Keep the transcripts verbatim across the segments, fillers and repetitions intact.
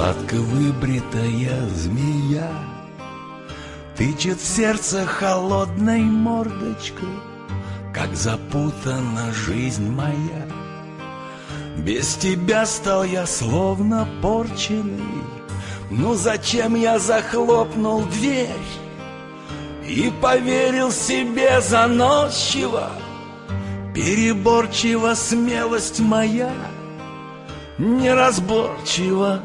гладко выбритая змея тычет в сердце холодной мордочкой. Как запутана жизнь моя, без тебя стал я словно порченый. Ну зачем я захлопнул дверь и поверил себе заносчиво? Переборчива смелость моя, неразборчива.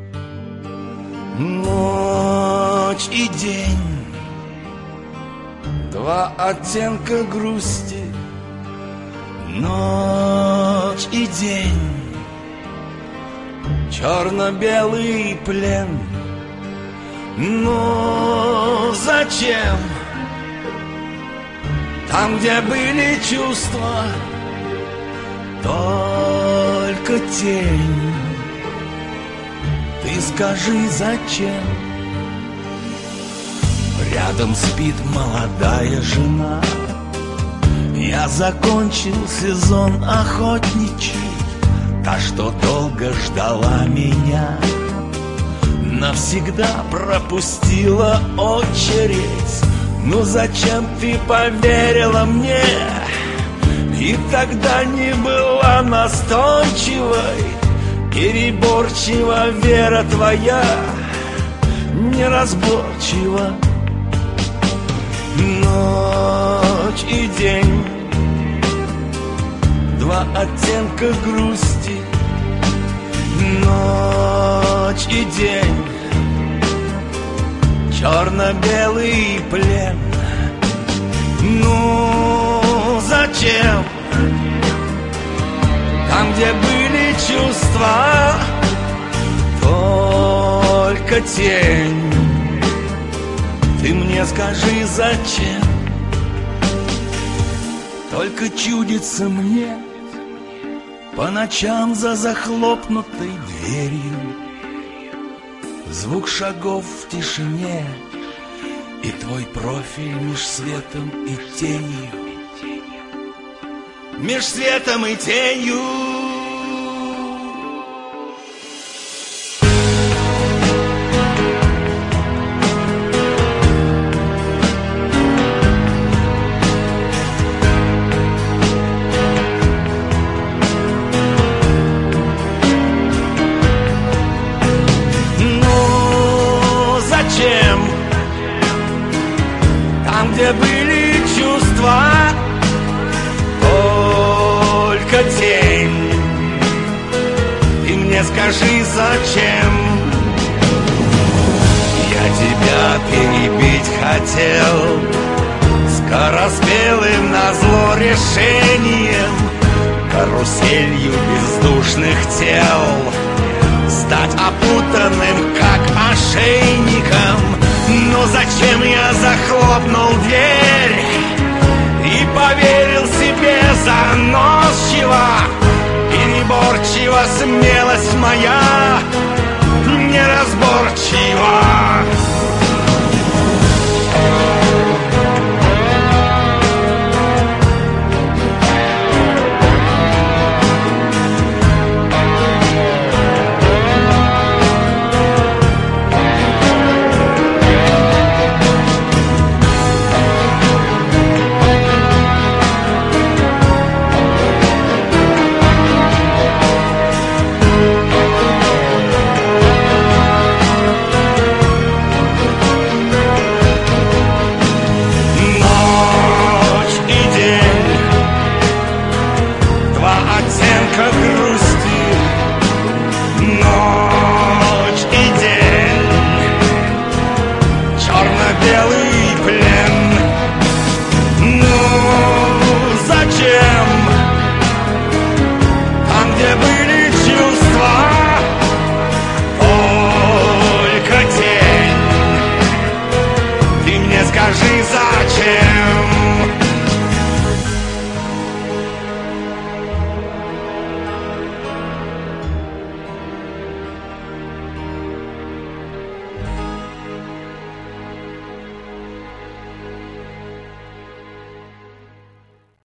Ночь и день, два оттенка грусти. Ночь и день, черно-белый плен. Ну зачем? Там, где были чувства, только тень. Ты скажи, зачем? Рядом спит молодая жена. Я закончил сезон охотничий. Та, что долго ждала меня, навсегда пропустила очередь. Ну зачем ты поверила мне и тогда не была настойчивой? Переборчива вера твоя, неразборчива. Ночь и день, два оттенка грусти. Ночь и день, черно-белый плен. Ну зачем? Там, где были чувства, только тень. Ты мне скажи, зачем? Только чудится мне по ночам за захлопнутой дверью звук шагов в тишине и твой профиль меж светом и тенью. Меж светом и тенью. Там, где были чувства, только тень. Ты мне скажи, зачем? Я тебя перебить хотел скороспелым назло решением, каруселью бездушных тел, стать опутанным, как ошейником. Но зачем я захлопнул дверь и поверил себе заносчиво? Переборчива смелость моя, неразборчива.